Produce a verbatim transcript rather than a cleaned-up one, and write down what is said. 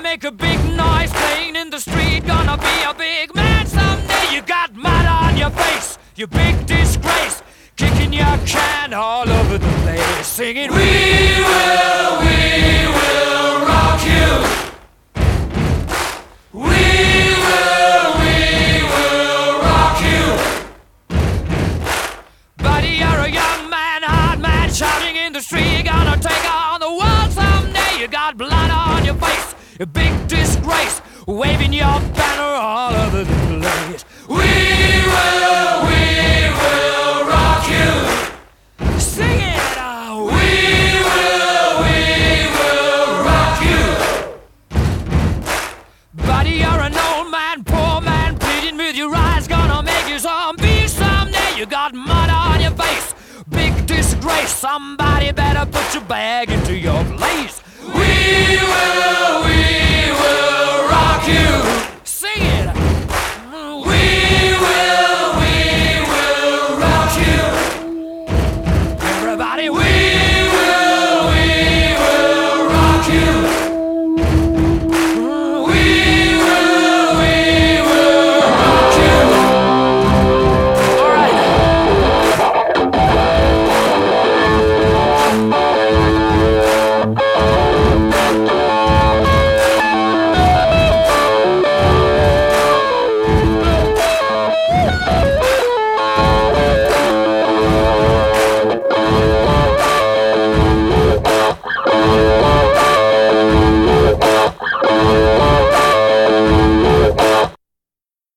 make a big noise playing in the street. Gonna be a big man someday. You got mud on your face, you big disgrace. Kicking your can all over the place, singing, we will, we will rock you. We will, we will rock you. Buddy, you're a young man, hard man, shouting in the street. You're gonna take on the world someday. You got blood on your face, a big disgrace, waving your banner all over the place. We will, we will rock you. Sing it out. We will, we will rock you. Buddy, you're an old man, poor man, pleading with your eyes. Gonna make you zombie someday. You got mud on your face, big disgrace. Somebody better put your bag into your place. We will, we